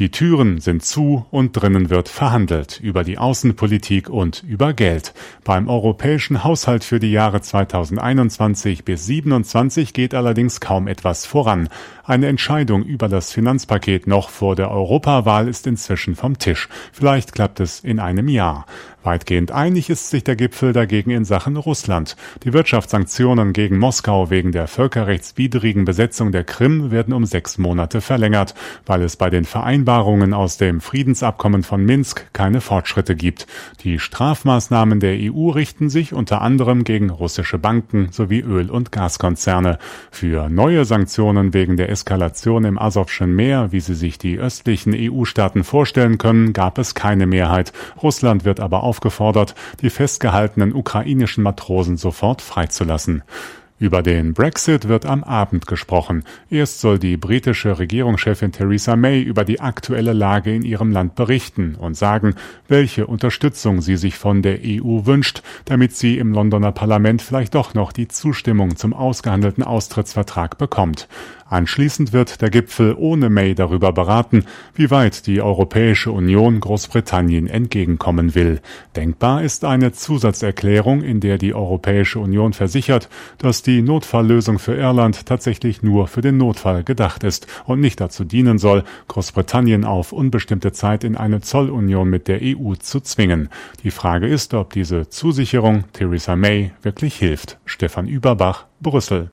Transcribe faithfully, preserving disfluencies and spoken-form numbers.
Die Türen sind zu und drinnen wird verhandelt über die Außenpolitik und über Geld. Beim europäischen Haushalt für die Jahre zweitausendeinundzwanzig bis siebenundzwanzig geht allerdings kaum etwas voran. Eine Entscheidung über das Finanzpaket noch vor der Europawahl ist inzwischen vom Tisch. Vielleicht klappt es in einem Jahr. Weitgehend einig ist sich der Gipfel dagegen in Sachen Russland. Die Wirtschaftssanktionen gegen Moskau wegen der völkerrechtswidrigen Besetzung der Krim werden um sechs Monate verlängert, weil es bei den Vereinbarungen aus dem Friedensabkommen von Minsk keine Fortschritte gibt. Die Strafmaßnahmen der E U richten sich unter anderem gegen russische Banken sowie Öl- und Gaskonzerne. Für neue Sanktionen wegen der Eskalation im Asowschen Meer, wie sie sich die östlichen E U-Staaten vorstellen können, gab es keine Mehrheit. Russland wird aber aufgefordert, die festgehaltenen ukrainischen Matrosen sofort freizulassen. Über den Brexit wird am Abend gesprochen. Erst soll die britische Regierungschefin Theresa May über die aktuelle Lage in ihrem Land berichten und sagen, welche Unterstützung sie sich von der E U wünscht, damit sie im Londoner Parlament vielleicht doch noch die Zustimmung zum ausgehandelten Austrittsvertrag bekommt. Anschließend wird der Gipfel ohne May darüber beraten, wie weit die Europäische Union Großbritannien entgegenkommen will. Denkbar ist eine Zusatzerklärung, in der die Europäische Union versichert, dass die Notfalllösung für Irland tatsächlich nur für den Notfall gedacht ist und nicht dazu dienen soll, Großbritannien auf unbestimmte Zeit in eine Zollunion mit der E U zu zwingen. Die Frage ist, ob diese Zusicherung Theresa May wirklich hilft. Stefan Überbach, Brüssel.